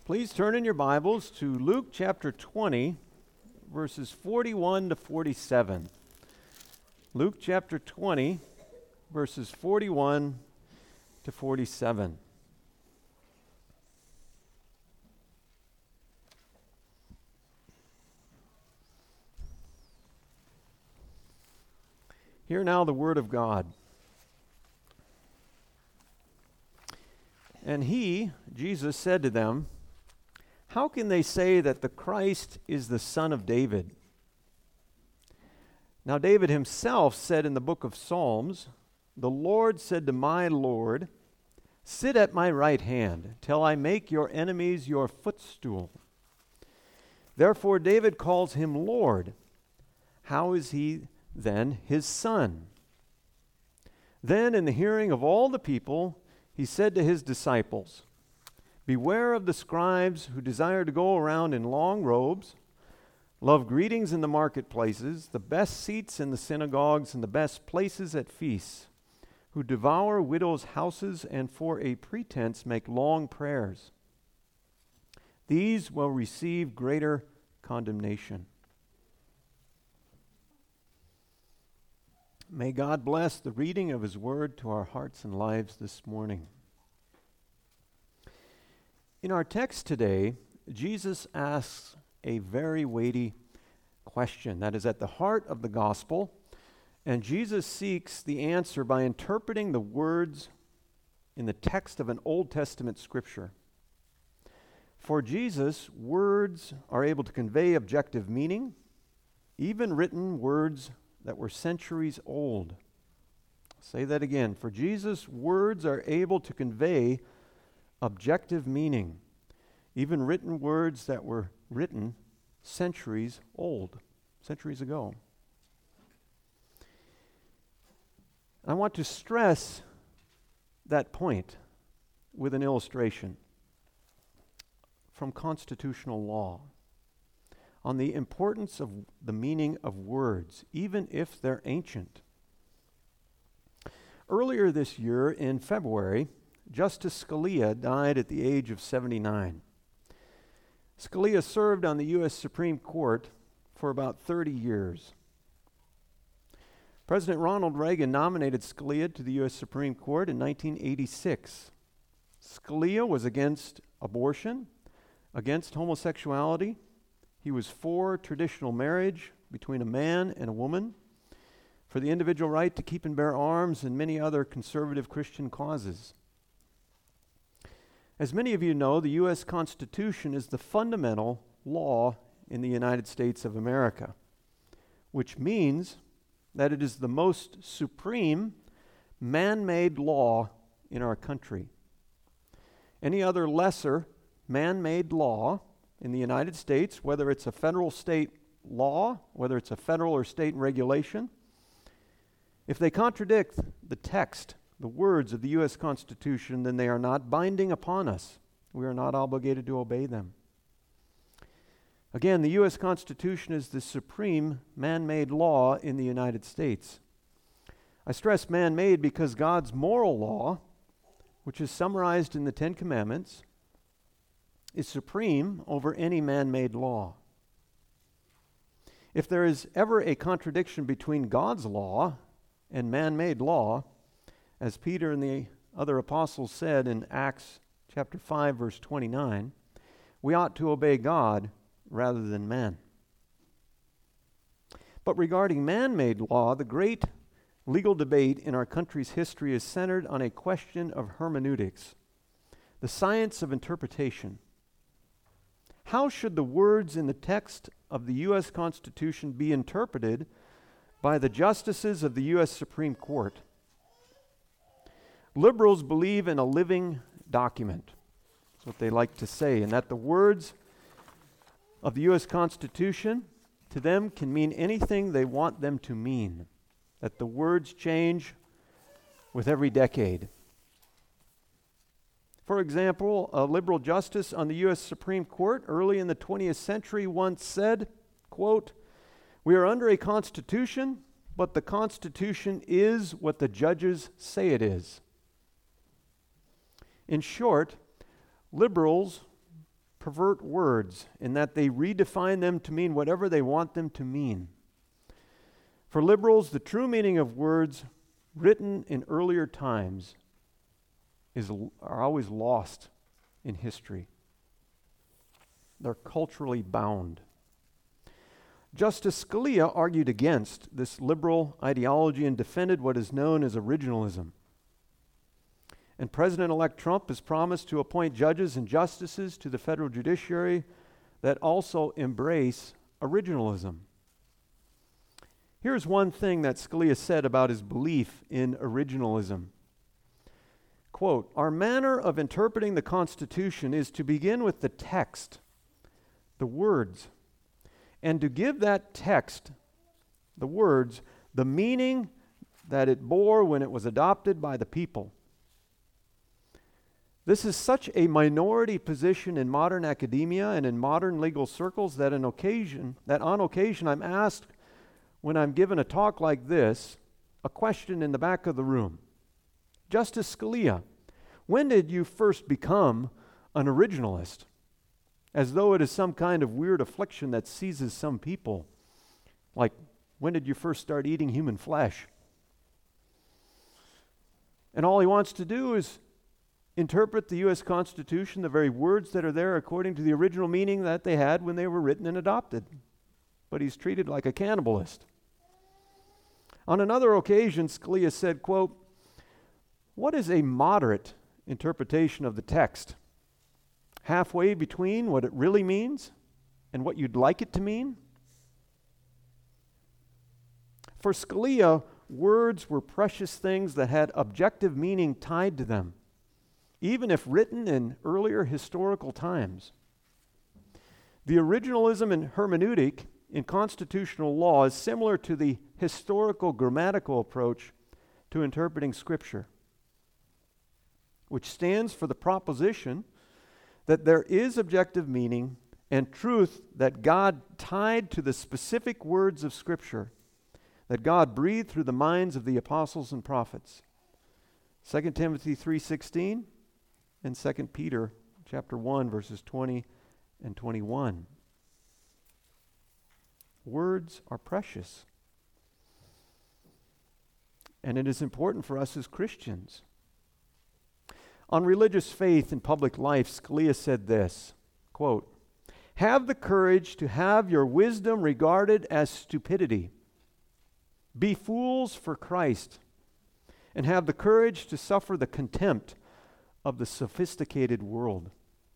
Please turn in your Bibles to Luke chapter 20, verses 41 to 47. Luke chapter 20, verses 41 to 47. Hear now the word of God. And he, Jesus, said to them, "How can they say that the Christ is the son of David? Now David himself said in the book of Psalms, 'The Lord said to my Lord, sit at my right hand, till I make your enemies your footstool.' Therefore David calls him Lord. How is he then his son?" Then in the hearing of all the people, he said to his disciples, "Beware of the scribes who desire to go around in long robes, love greetings in the marketplaces, the best seats in the synagogues, and the best places at feasts, who devour widows' houses and for a pretense make long prayers. These will receive greater condemnation." May God bless the reading of his word to our hearts and lives this morning. In our text today, Jesus asks a very weighty question that is at the heart of the gospel, and Jesus seeks the answer by interpreting the words in the text of an Old Testament scripture. For Jesus, words are able to convey objective meaning, even written words that were centuries old. I'll say that again. For Jesus, words are able to convey objective meaning, even written words that were written centuries old, centuries ago. I want to stress that point with an illustration from constitutional law on the importance of the meaning of words, even if they're ancient. Earlier this year, in February, Justice Scalia died at the age of 79. Scalia served on the U.S. Supreme Court for about 30 years. President Ronald Reagan nominated Scalia to the U.S. Supreme Court in 1986. Scalia was against abortion, against homosexuality. He was for traditional marriage between a man and a woman, for the individual right to keep and bear arms, and many other conservative Christian causes. As many of you know, the U.S. Constitution is the fundamental law in the United States of America, which means that it is the most supreme man-made law in our country. Any other lesser man-made law in the United States, whether it's a federal state law, whether it's a federal or state regulation, if they contradict the text, the words of the U.S. Constitution, then they are not binding upon us. We are not obligated to obey them. Again, the U.S. Constitution is the supreme man-made law in the United States. I stress man-made because God's moral law, which is summarized in the Ten Commandments, is supreme over any man-made law. If there is ever a contradiction between God's law and man-made law, as Peter and the other apostles said in Acts chapter 5, verse 29, we ought to obey God rather than man. But regarding man-made law, the great legal debate in our country's history is centered on a question of hermeneutics, the science of interpretation. How should the words in the text of the U.S. Constitution be interpreted by the justices of the U.S. Supreme Court? Liberals believe in a living document. That's what they like to say, and that the words of the U.S. Constitution to them can mean anything they want them to mean, that the words change with every decade. For example, a liberal justice on the U.S. Supreme Court early in the 20th century once said, quote, "We are under a constitution, but the Constitution is what the judges say it is." In short, liberals pervert words in that they redefine them to mean whatever they want them to mean. For liberals, the true meaning of words written in earlier times are always lost in history. They're culturally bound. Justice Scalia argued against this liberal ideology and defended what is known as originalism. And President-elect Trump has promised to appoint judges and justices to the federal judiciary that also embrace originalism. Here's one thing that Scalia said about his belief in originalism. Quote, "Our manner of interpreting the Constitution is to begin with the text, the words, and to give that text, the words, the meaning that it bore when it was adopted by the people. This is such a minority position in modern academia and in modern legal circles that on occasion I'm asked when I'm given a talk like this, a question in the back of the room. Justice Scalia, when did you first become an originalist? As though it is some kind of weird affliction that seizes some people. Like, when did you first start eating human flesh? And all he wants to do is interpret the U.S. Constitution, the very words that are there, according to the original meaning that they had when they were written and adopted. But he's treated like a cannibalist. On another occasion, Scalia said, quote, "What is a moderate interpretation of the text? Halfway between what it really means and what you'd like it to mean?" For Scalia, words were precious things that had objective meaning tied to them, even if written in earlier historical times. The originalism in hermeneutic in constitutional law is similar to the historical grammatical approach to interpreting Scripture, which stands for the proposition that there is objective meaning and truth that God tied to the specific words of Scripture that God breathed through the minds of the apostles and prophets. 2 Timothy 3:16 and 2 Peter chapter 1 verses 20 and 21. Words are precious. And it is important for us as Christians. On religious faith and public life, Scalia said this, quote, "Have the courage to have your wisdom regarded as stupidity. Be fools for Christ, and have the courage to suffer the contempt of the sophisticated world."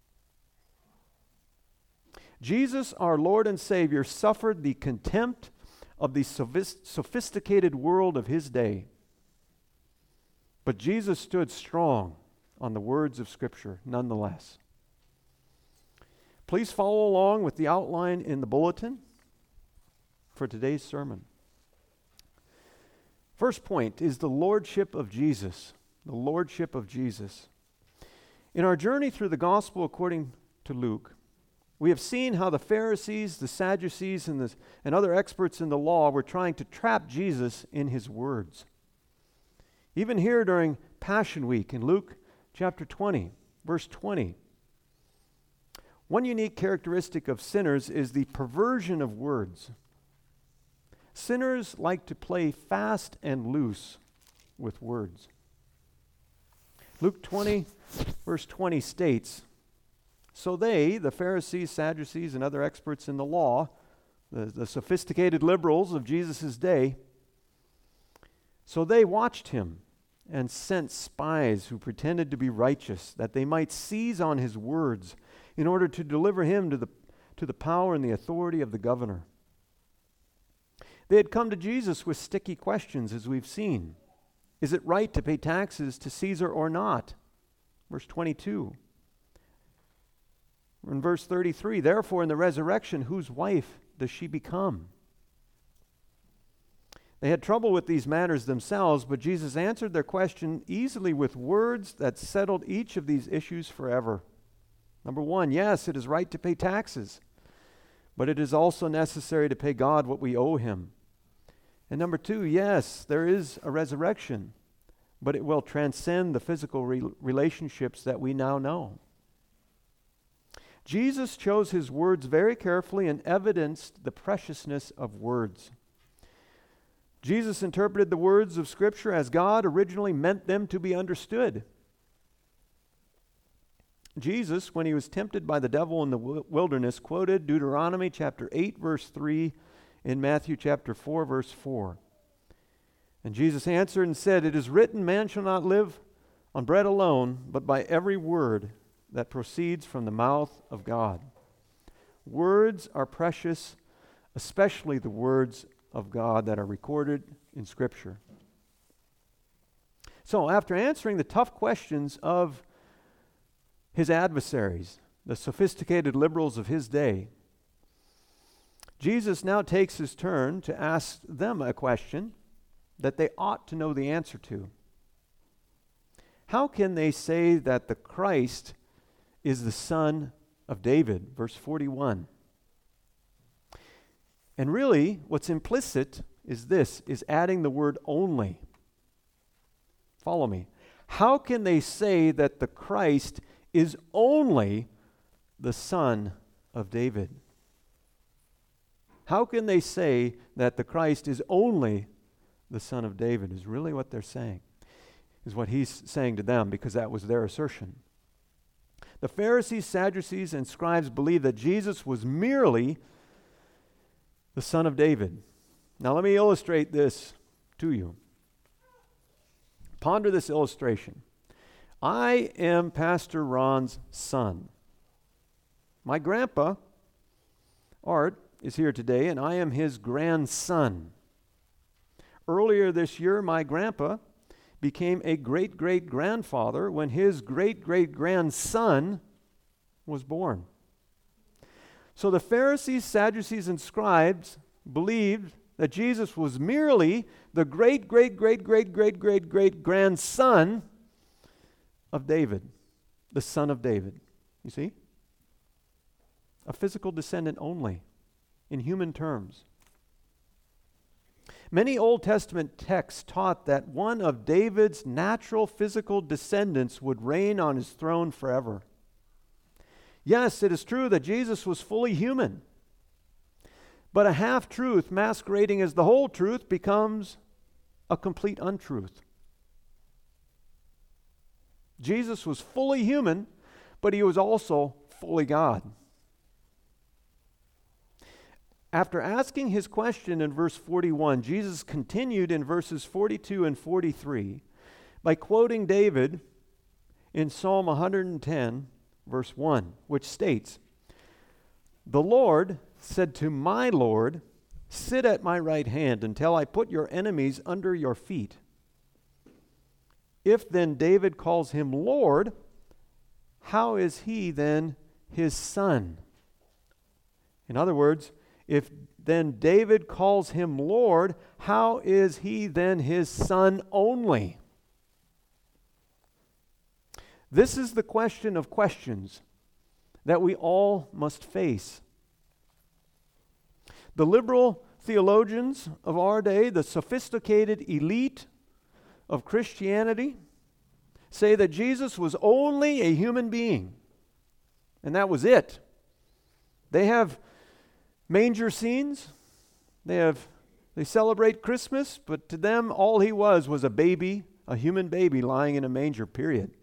Jesus, our Lord and Savior, suffered the contempt of the sophisticated world of his day. But Jesus stood strong on the words of Scripture nonetheless. Please follow along with the outline in the bulletin for today's sermon. First point is the Lordship of Jesus. The Lordship of Jesus. In our journey through the Gospel according to Luke, we have seen how the Pharisees, the Sadducees, and other experts in the law were trying to trap Jesus in his words. Even here during Passion Week in Luke chapter 20, verse 20. One unique characteristic of sinners is the perversion of words. Sinners like to play fast and loose with words. Luke 20, verse 20 states, "So they, the Pharisees, Sadducees, and other experts in the law, the sophisticated liberals of Jesus' day, so they watched him and sent spies who pretended to be righteous, that they might seize on his words in order to deliver him to the power and the authority of the governor." They had come to Jesus with sticky questions, as we've seen. Is it right to pay taxes to Caesar or not? Verse 22. In verse 33, "Therefore in the resurrection, whose wife does she become?" They had trouble with these matters themselves, but Jesus answered their question easily with words that settled each of these issues forever. Number one, yes, it is right to pay taxes, but it is also necessary to pay God what we owe him. And number two, yes, there is a resurrection, but it will transcend the physical relationships that we now know. Jesus chose his words very carefully and evidenced the preciousness of words. Jesus interpreted the words of Scripture as God originally meant them to be understood. Jesus, when he was tempted by the devil in the wilderness, quoted Deuteronomy chapter 8, verse 3, in Matthew chapter 4, verse 4. And Jesus answered and said, "It is written, man shall not live on bread alone, but by every word that proceeds from the mouth of God." Words are precious, especially the words of God that are recorded in Scripture. So, after answering the tough questions of his adversaries, the sophisticated liberals of his day, Jesus now takes his turn to ask them a question that they ought to know the answer to. How can they say that the Christ is the son of David? Verse 41. And really, what's implicit is this, is adding the word only. Follow me. How can they say that the Christ is only the son of David? How can they say that the Christ is only the son of David? Is really what they're saying, is what he's saying to them, because that was their assertion. The Pharisees, Sadducees, and scribes believed that Jesus was merely the son of David. Now let me illustrate this to you. Ponder this illustration. I am Pastor Ron's son. My grandpa, Art, is here today, and I am his grandson. Earlier this year, my grandpa became a great-great-grandfather when his great-great-grandson was born. So the Pharisees, Sadducees, and scribes believed that Jesus was merely the great-great-great-great-great-great-great-grandson of David, the son of David. You see? A physical descendant only, in human terms. Many Old Testament texts taught that one of David's natural physical descendants would reign on his throne forever. Yes, it is true that Jesus was fully human, but a half-truth masquerading as the whole truth becomes a complete untruth. Jesus was fully human, but he was also fully God. After asking his question in verse 41, Jesus continued in verses 42 and 43 by quoting David in Psalm 110, verse 1, which states, "The Lord said to my Lord, 'Sit at my right hand until I put your enemies under your feet.' If then David calls him Lord, how is he then his son?" In other words, if then David calls him Lord, how is he then his son only? This is the question of questions that we all must face. The liberal theologians of our day, the sophisticated elite of Christianity, say that Jesus was only a human being, and that was it. They have manger scenes. They celebrate Christmas, but to them all he was a baby, a human baby lying in a manger, period.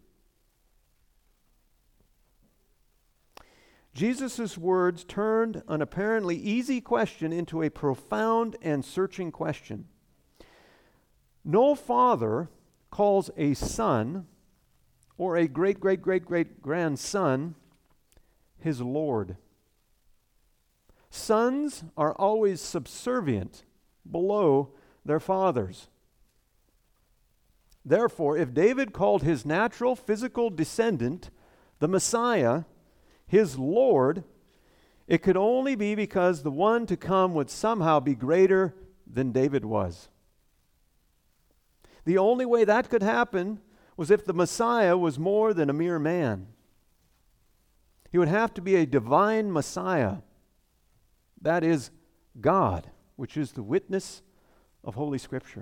Jesus' words turned an apparently easy question into a profound and searching question. No father calls a son or a great-great-great-great-grandson his Lord. Sons are always subservient, below their fathers. Therefore, if David called his natural physical descendant, the Messiah, his Lord, it could only be because the one to come would somehow be greater than David was. The only way that could happen was if the Messiah was more than a mere man. He would have to be a divine Messiah. That is God, which is the witness of Holy Scripture.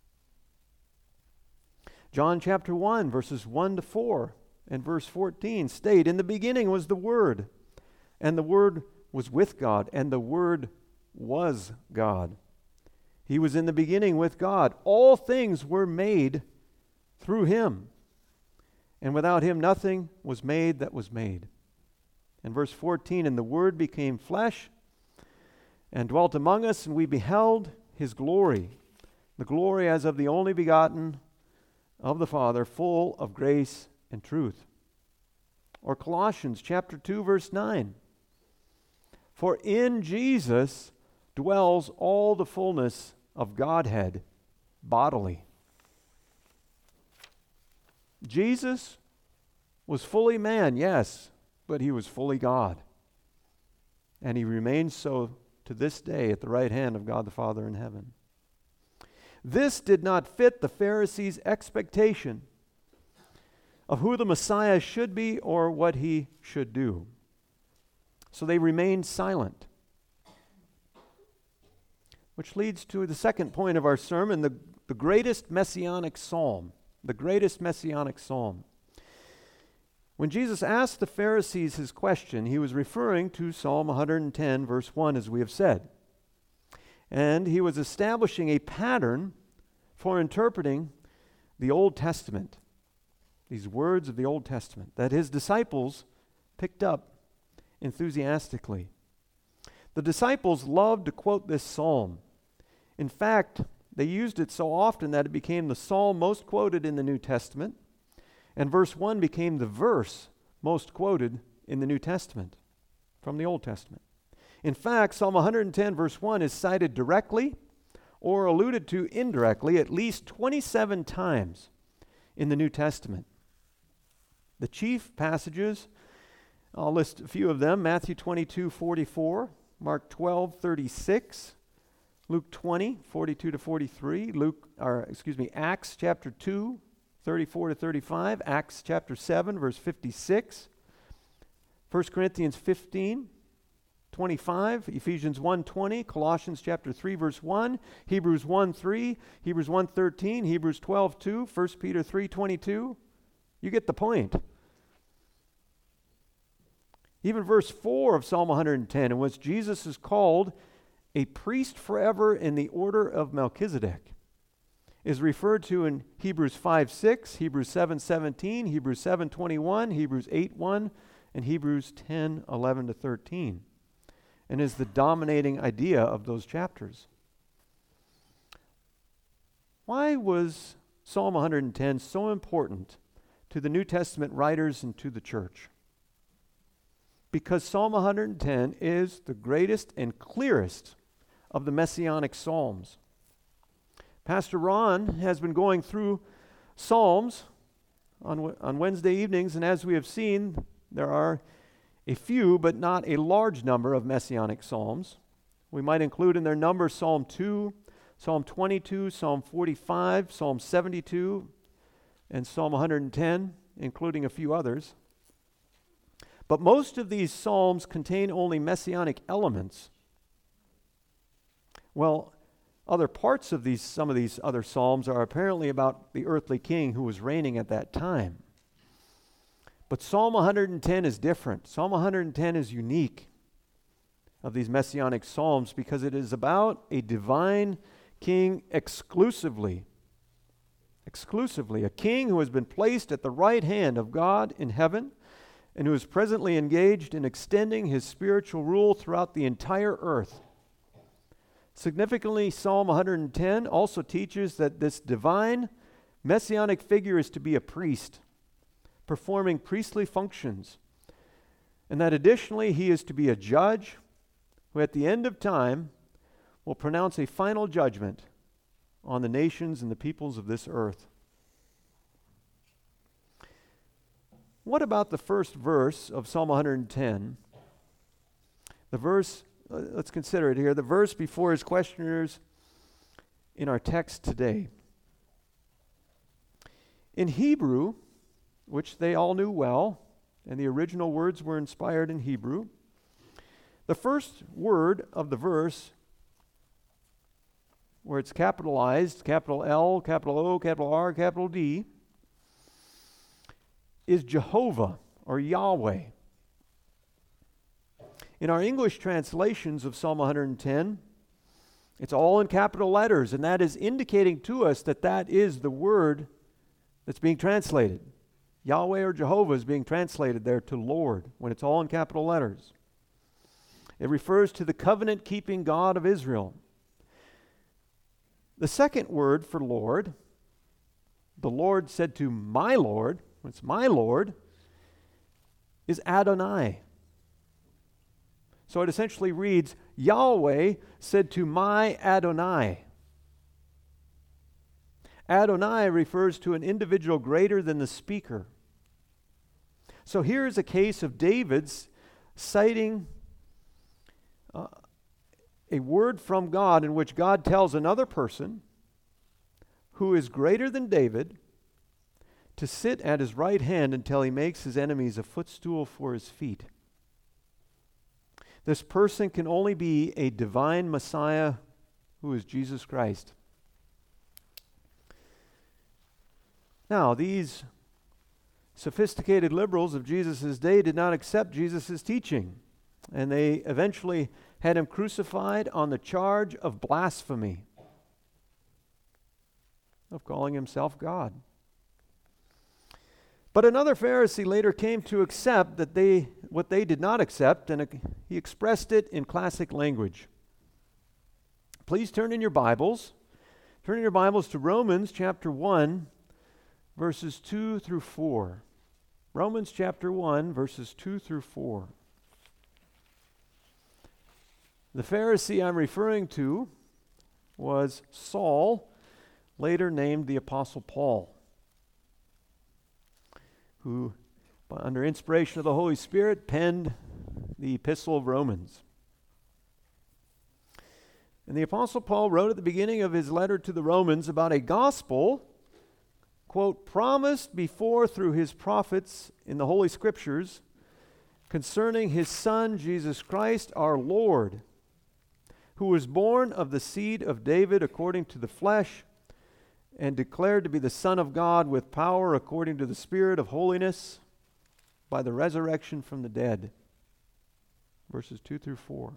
John chapter 1, verses 1 to 4 and verse 14 state, "In the beginning was the Word, And the Word was with God, and the Word was God. He was in the beginning with God. All things were made through him. And without him nothing was made that was made. And verse 14, and the Word became flesh and dwelt among us, and we beheld his glory, the glory as of the only begotten of the Father, full of grace and truth. Or Colossians chapter 2, verse 9. For in Jesus dwells all the fullness of Godhead bodily. Jesus was fully man, yes, but he was fully God. And he remains so to this day at the right hand of God the Father in heaven. This did not fit the Pharisees' expectation of who the Messiah should be or what he should do. So they remained silent. Which leads to the second point of our sermon, the greatest messianic psalm. The greatest messianic psalm. When Jesus asked the Pharisees his question, he was referring to Psalm 110, verse 1, as we have said. And he was establishing a pattern for interpreting the Old Testament, these words of the Old Testament, that his disciples picked up enthusiastically. The disciples loved to quote this psalm. In fact, they used it so often that it became the psalm most quoted in the New Testament, and verse 1 became the verse most quoted in the New Testament from the Old Testament. In fact, Psalm 110, verse 1 is cited directly or alluded to indirectly at least 27 times in the New Testament. The chief passages, I'll list a few of them: Matthew 22:44, Mark 12:36, Luke 20:42-43, Acts chapter 2, 34-35, Acts chapter 7, verse 56, 1 Corinthians 15:25, Ephesians 1:20, Colossians chapter 3, verse 1, Hebrews 1:3, Hebrews 1:13, Hebrews 12:2, 1 Peter 3:22. You get the point. Even verse 4 of Psalm 110, in which Jesus is called a priest forever in the order of Melchizedek, is referred to in Hebrews 5:6, Hebrews 7:17, Hebrews 7:21, Hebrews 8:1, and Hebrews 10:11-13, and is the dominating idea of those chapters. Why was Psalm 110 so important to the New Testament writers and to the church? Because Psalm 110 is the greatest and clearest of the messianic psalms. Pastor Ron has been going through Psalms on Wednesday evenings, and as we have seen, there are a few, but not a large number of messianic psalms. We might include in their number Psalm 2, Psalm 22, Psalm 45, Psalm 72, and Psalm 110, including a few others. But most of these psalms contain only messianic elements. Well, other parts of some of these other psalms are apparently about the earthly king who was reigning at that time. But Psalm 110 is different. Psalm 110 is unique of these messianic psalms because it is about a divine king exclusively. Exclusively, a king who has been placed at the right hand of God in heaven and who is presently engaged in extending his spiritual rule throughout the entire earth. Significantly, Psalm 110 also teaches that this divine messianic figure is to be a priest, performing priestly functions, and that additionally he is to be a judge who at the end of time will pronounce a final judgment on the nations and the peoples of this earth. What about the first verse of Psalm 110? The verse, let's consider it here, the verse before his questioners in our text today. In Hebrew, which they all knew well, and the original words were inspired in Hebrew, the first word of the verse, where it's capitalized, capital L, capital O, capital R, capital D, is Jehovah or Yahweh. In our English translations of Psalm 110, it's all in capital letters, and that is indicating to us that that is the word that's being translated. Yahweh or Jehovah is being translated there to Lord when it's all in capital letters. It refers to the covenant-keeping God of Israel. The second word for Lord, the Lord said to my Lord, it's my Lord, is Adonai. So it essentially reads, Yahweh said to my Adonai. Adonai refers to an individual greater than the speaker. So here's a case of David's citing a word from God in which God tells another person who is greater than David to sit at his right hand until he makes his enemies a footstool for his feet. This person can only be a divine Messiah who is Jesus Christ. Now, these sophisticated liberals of Jesus' day did not accept Jesus' teaching, and they eventually had him crucified on the charge of blasphemy, of calling himself God. But another Pharisee later came to accept that what they did not accept, and he expressed it in classic language. Please turn in your Bibles to Romans chapter 1, verses 2 through 4. Romans chapter 1, verses 2 through 4. The Pharisee I'm referring to was Saul, later named the Apostle Paul, who, under inspiration of the Holy Spirit, penned the Epistle of Romans. And the Apostle Paul wrote at the beginning of his letter to the Romans about a gospel, quote, promised before through his prophets in the Holy Scriptures concerning his Son, Jesus Christ, our Lord, who was born of the seed of David according to the flesh, and declared to be the Son of God with power according to the Spirit of holiness by the resurrection from the dead. Verses 2 through 4.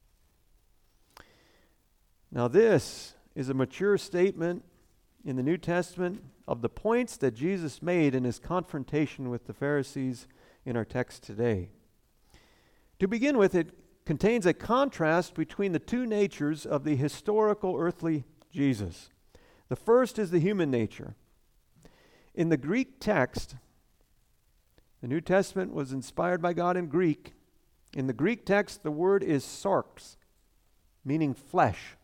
Now this is a mature statement in the New Testament of the points that Jesus made in his confrontation with the Pharisees in our text today. To begin with, it contains a contrast between the two natures of the historical earthly Jesus. The first is the human nature. In the Greek text, the New Testament was inspired by God in Greek. In the Greek text, the word is sarx, meaning flesh,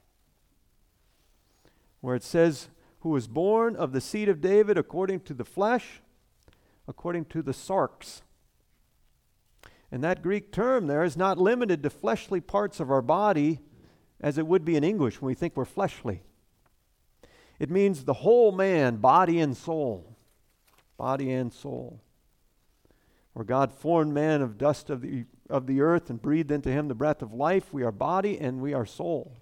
where it says, who was born of the seed of David according to the flesh, according to the sarx. And that Greek term there is not limited to fleshly parts of our body as it would be in English when we think we're fleshly. It means the whole man, body and soul. Body and soul. Where God formed man of dust of the earth and breathed into him the breath of life, we are body and we are soul.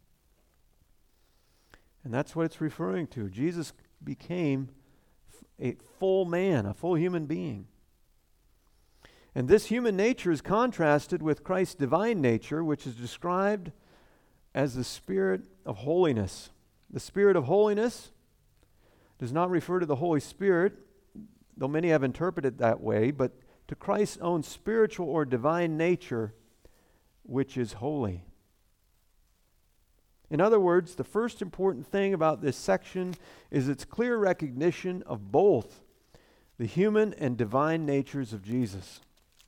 And that's what it's referring to. Jesus became a full man, a full human being. And this human nature is contrasted with Christ's divine nature, which is described as the Spirit of holiness. The Spirit of holiness does not refer to the Holy Spirit, though many have interpreted it that way, but to Christ's own spiritual or divine nature, which is holy. In other words, the first important thing about this section is its clear recognition of both the human and divine natures of Jesus.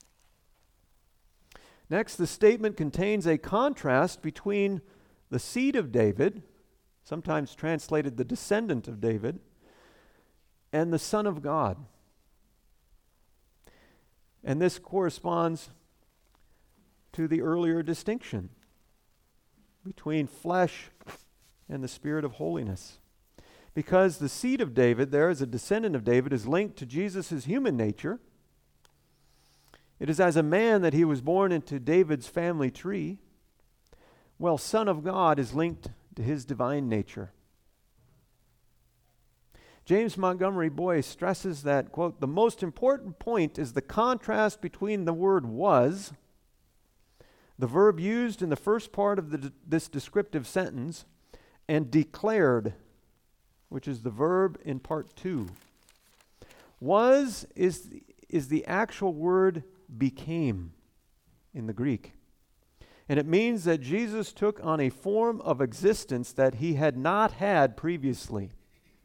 Next, the statement contains a contrast between the seed of David, sometimes translated the descendant of David, and the Son of God. And this corresponds to the earlier distinction between flesh and the Spirit of holiness. Because the seed of David, there as a descendant of David, is linked to Jesus' human nature. It is as a man that he was born into David's family tree. Well, Son of God is linked to his divine nature. James Montgomery Boyce stresses that, quote, the most important point is the contrast between the word was, The verb used in the first part of this descriptive sentence, and declared, which is the verb in part 2. Was is the actual word became in the Greek. And it means that Jesus took on a form of existence that he had not had previously.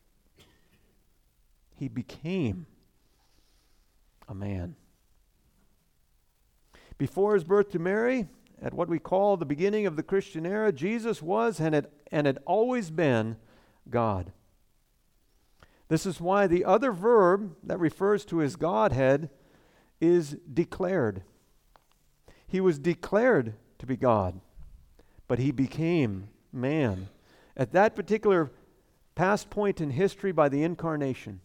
He became a man. Before his birth to Mary, at what we call the beginning of the Christian era, Jesus was and had always been God. This is why the other verb that refers to his Godhead is declared. He was declared to be God, but he became man at that particular past point in history by the incarnation.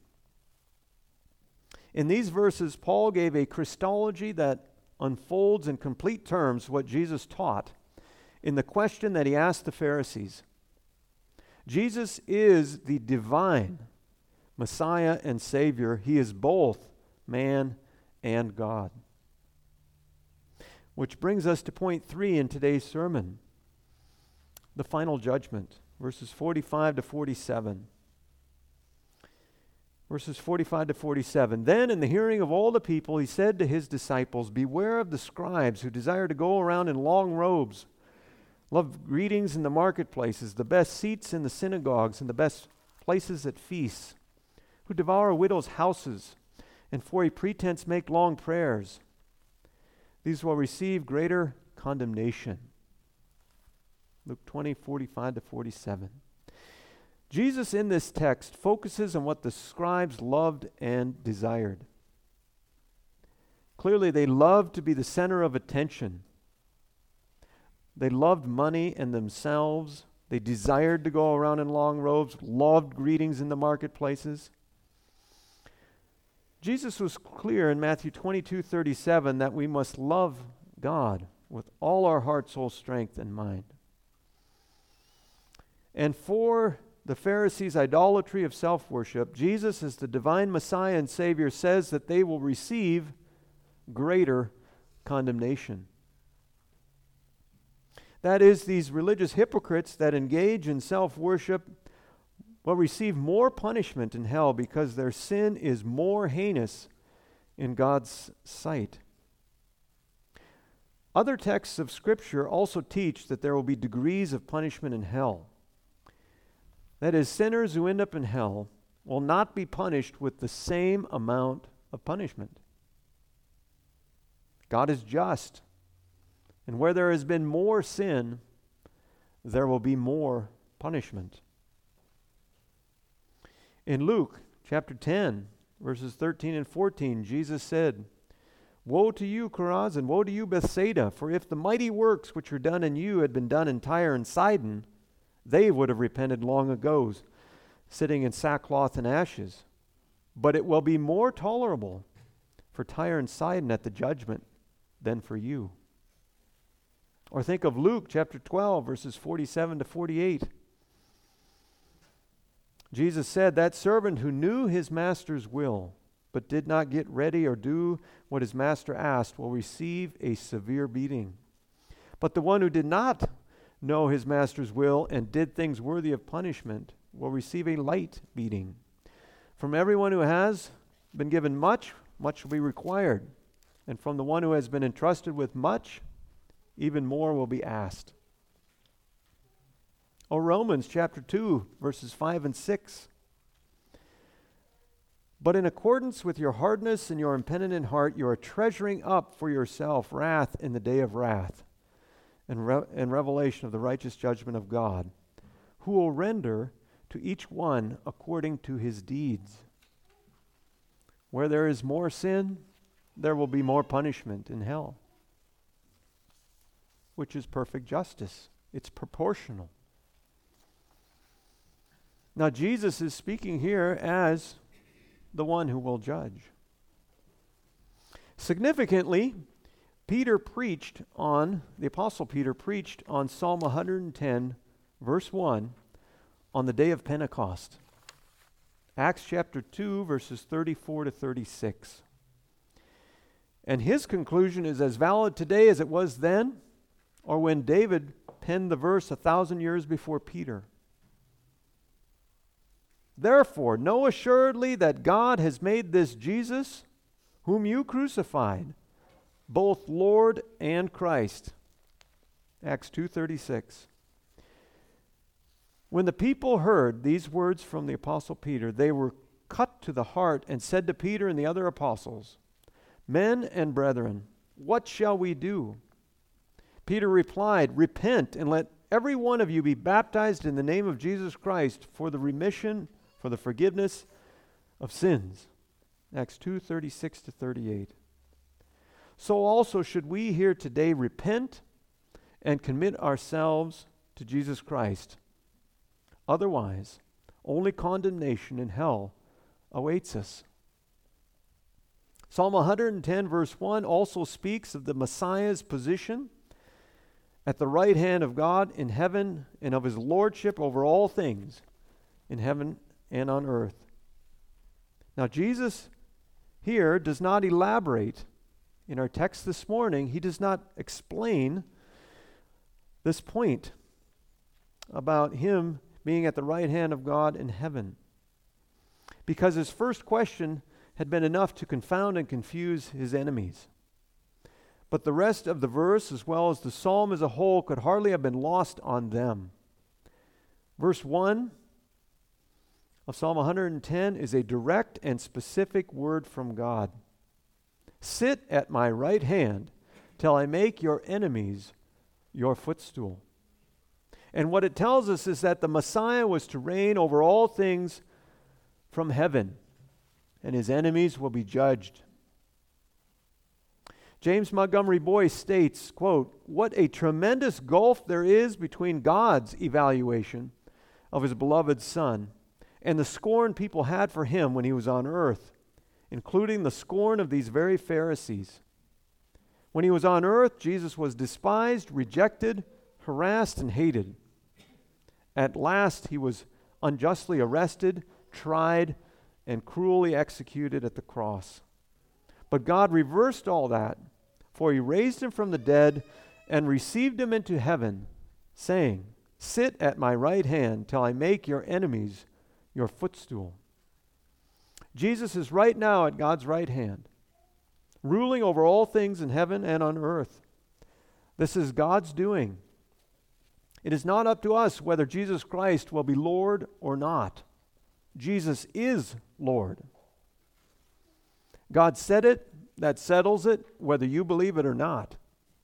In these verses, Paul gave a Christology that unfolds in complete terms what Jesus taught in the question that he asked the Pharisees. Jesus is the divine Messiah and Savior. He is both man and God. Which brings us to point 3 in today's sermon, the final judgment, verses 45 to 47. Verses 45 to 47. Then in the hearing of all the people, he said to his disciples, beware of the scribes who desire to go around in long robes, love greetings in the marketplaces, the best seats in the synagogues, and the best places at feasts, who devour widows' houses, and for a pretense make long prayers. These will receive greater condemnation. Luke 20, 45 to 47. Jesus in this text focuses on what the scribes loved and desired. Clearly, they loved to be the center of attention. They loved money and themselves. They desired to go around in long robes, loved greetings in the marketplaces. Jesus was clear in Matthew 22:37 that we must love God with all our heart, soul, strength, and mind. And for the Pharisees' idolatry of self-worship, Jesus, as the divine Messiah and Savior, says that they will receive greater condemnation. That is, these religious hypocrites that engage in self-worship will receive more punishment in hell because their sin is more heinous in God's sight. Other texts of Scripture also teach that there will be degrees of punishment in hell. That is, sinners who end up in hell will not be punished with the same amount of punishment. God is just. And where there has been more sin, there will be more punishment. In Luke chapter 10, verses 13 and 14, Jesus said, woe to you, Chorazin, woe to you, Bethsaida, for if the mighty works which are done in you had been done in Tyre and Sidon, they would have repented long ago, sitting in sackcloth and ashes. But it will be more tolerable for Tyre and Sidon at the judgment than for you. Or think of Luke chapter 12, verses 47 to 48. Jesus said, that servant who knew his master's will, but did not get ready or do what his master asked, will receive a severe beating. But the one who did not know his master's will and did things worthy of punishment will receive a light beating. From everyone who has been given much, much will be required. And from the one who has been entrusted with much, even more will be asked. Or Romans chapter 2, verses 5 and 6. But in accordance with your hardness and your impenitent heart, you are treasuring up for yourself wrath in the day of wrath and revelation of the righteous judgment of God, who will render to each one according to his deeds. Where there is more sin, there will be more punishment in hell, which is perfect justice. It's proportional. Now, Jesus is speaking here as the one who will judge. Significantly, the Apostle Peter preached on Psalm 110, verse 1, on the day of Pentecost. Acts chapter 2, verses 34 to 36. And his conclusion is as valid today as it was then, or when David penned the verse 1,000 years before Peter. Therefore, know assuredly that God has made this Jesus, whom you crucified, both Lord and Christ. Acts 2:36. When the people heard these words from the apostle Peter, they were cut to the heart and said to Peter and the other apostles, Men and brethren, what shall we do? Peter replied, Repent and let every one of you be baptized in the name of Jesus Christ for the forgiveness of sins. Acts 2:36-38. So also should we here today repent and commit ourselves to Jesus Christ. Otherwise, only condemnation in hell awaits us. Psalm 110 verse 1 also speaks of the Messiah's position at the right hand of God in heaven and of his lordship over all things in heaven and on earth. Now Jesus here does not elaborate in our text this morning. He does not explain this point about him being at the right hand of God in heaven, because his first question had been enough to confound and confuse his enemies. But the rest of the verse, as well as the psalm as a whole, could hardly have been lost on them. Verse 1 of Psalm 110 is a direct and specific word from God. Sit at my right hand till I make your enemies your footstool. And what it tells us is that the Messiah was to reign over all things from heaven, and his enemies will be judged. James Montgomery Boyce states, quote, What a tremendous gulf there is between God's evaluation of his beloved Son and the scorn people had for him when he was on earth, including the scorn of these very Pharisees. When he was on earth, Jesus was despised, rejected, harassed, and hated. At last, he was unjustly arrested, tried, and cruelly executed at the cross. But God reversed all that, for he raised him from the dead and received him into heaven, saying, Sit at my right hand till I make your enemies your footstool. Jesus is right now at God's right hand, ruling over all things in heaven and on earth. This is God's doing. It is not up to us whether Jesus Christ will be Lord or not. Jesus is Lord. God said it, that settles it, whether you believe it or not.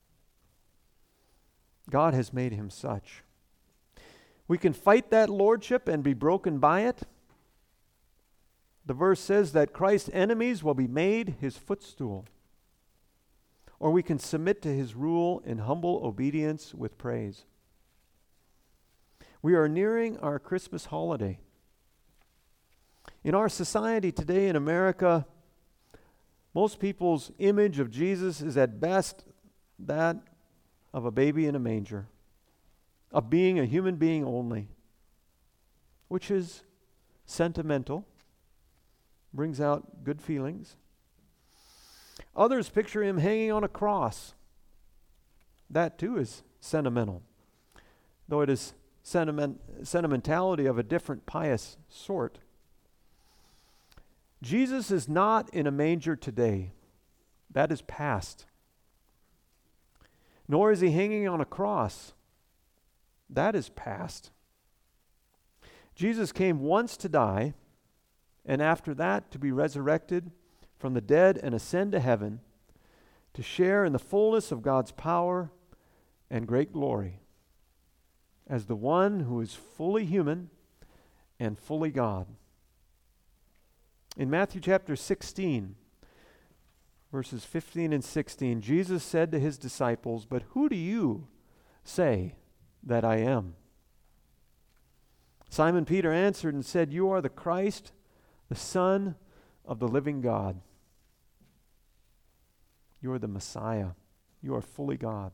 God has made him such. We can fight that lordship and be broken by it. The verse says that Christ's enemies will be made his footstool. Or we can submit to his rule in humble obedience with praise. We are nearing our Christmas holiday. In our society today in America, most people's image of Jesus is at best that of a baby in a manger, of being a human being only, which is sentimental, brings out good feelings. Others picture him hanging on a cross. That too is sentimental, though it is sentimentality of a different pious sort. Jesus is not in a manger today. That is past. Nor is he hanging on a cross. That is past. Jesus came once to die, and after that to be resurrected from the dead and ascend to heaven, to share in the fullness of God's power and great glory as the one who is fully human and fully God. In Matthew chapter 16, verses 15 and 16, Jesus said to his disciples, But who do you say that I am? Simon Peter answered and said, You are the Christ, the Son of the living God. You are the Messiah. You are fully God.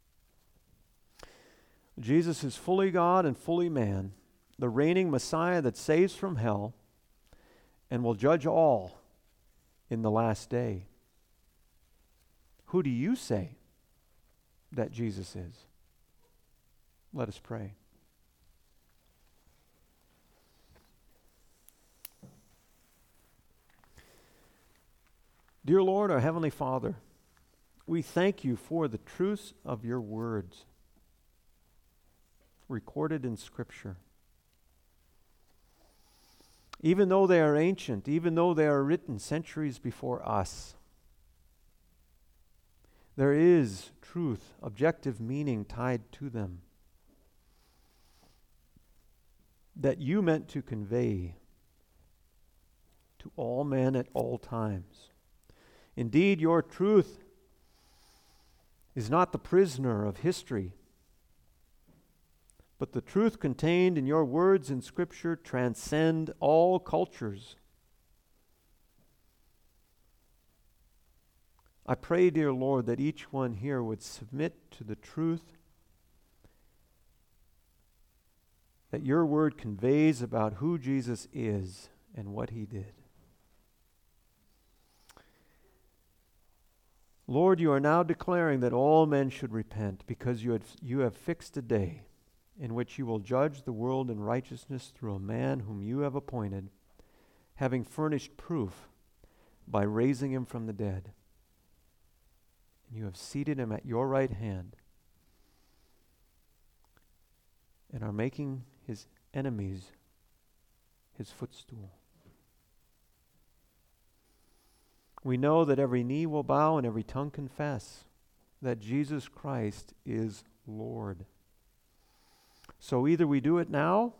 Jesus is fully God and fully man, the reigning Messiah that saves from hell and will judge all in the last day. Who do you say that Jesus is? Let us pray. Dear Lord, our Heavenly Father, we thank you for the truths of your words recorded in Scripture. Even though they are ancient, even though they are written centuries before us, there is truth, objective meaning tied to them that you meant to convey to all men at all times. Indeed, your truth is not the prisoner of history, but the truth contained in your words in Scripture transcend all cultures. I pray, dear Lord, that each one here would submit to the truth that your word conveys about who Jesus is and what he did. Lord, you are now declaring that all men should repent because you have fixed a day in which you will judge the world in righteousness through a man whom you have appointed, having furnished proof by raising him from the dead. And you have seated him at your right hand and are making his enemies his footstool. We know that every knee will bow and every tongue confess that Jesus Christ is Lord. So either we do it now,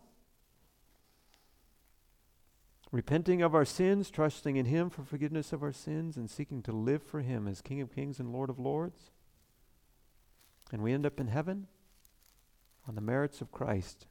repenting of our sins, trusting in him for forgiveness of our sins, and seeking to live for him as King of Kings and Lord of Lords, and we end up in heaven on the merits of Christ.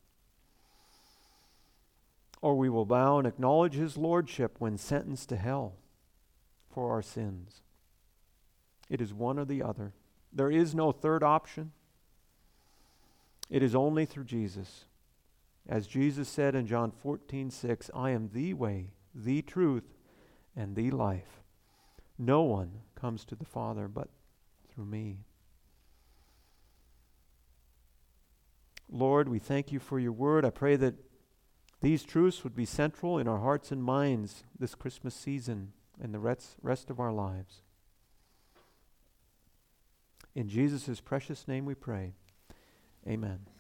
Or we will bow and acknowledge his lordship when sentenced to hell for our sins. It is one or the other. There is no third option. It is only through Jesus. As Jesus said in John 14:6, I am the way, the truth, and the life. No one comes to the Father but through me. Lord, we thank you for your word. I pray that these truths would be central in our hearts and minds this Christmas season and the rest of our lives. In Jesus' precious name we pray. Amen.